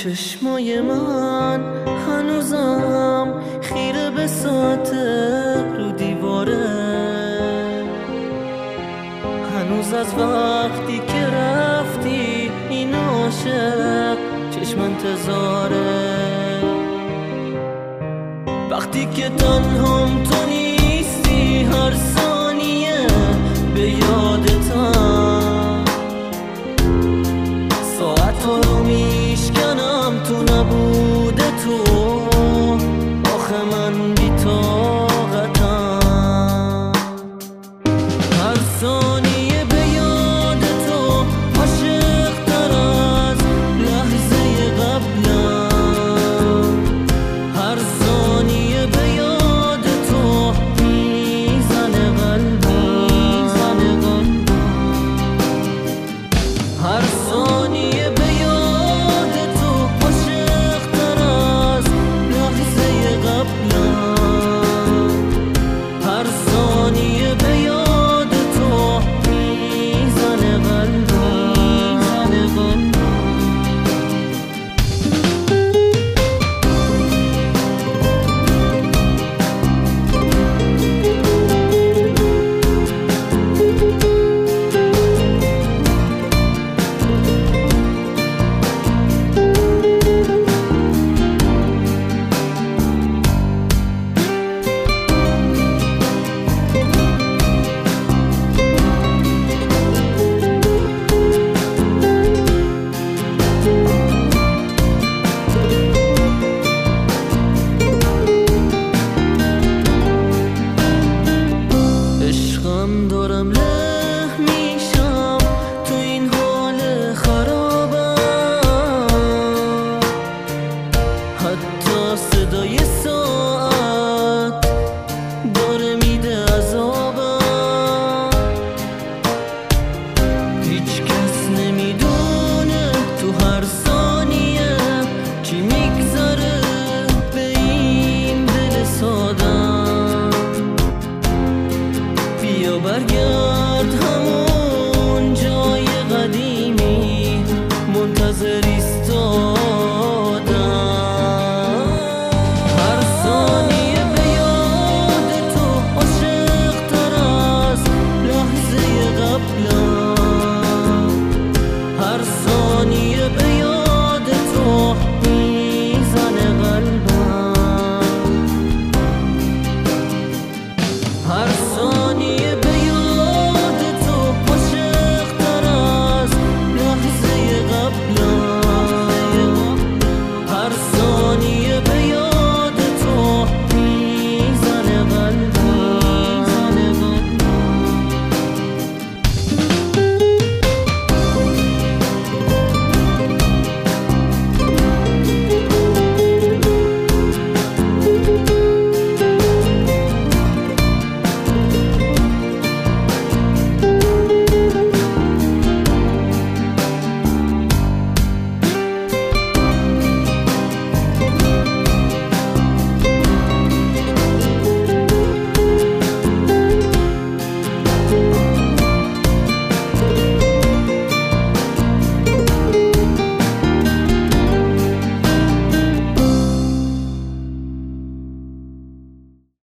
چشمای من هنوزم خیره به ساعت رو دیواره، هنوز از وقتی که رفتی این عاشق چشم انتظاره. وقتی که تنهام تو نیستی هر ثانیه به یادتم، ساعت رو میشکنم تو نبود تو، آخه من بی طاقتم. هر ثانیه به یاد تو عاشق تر از لحظه قبلم، هر ثانیه به یاد تو میزنه قلبم، هر ثانیه به یاد تو عاشق تر از لحظه قبلم، هر ثانیه به یاد تو میزنه قلبم. عشقم دارم له میشم تو این حال خرابم، حتی صدای ساعت داره میده عذابم. هیچ کس نمیدونه تو هر ثانیه چی میگذره به این دل سادم. بیا برگرد همون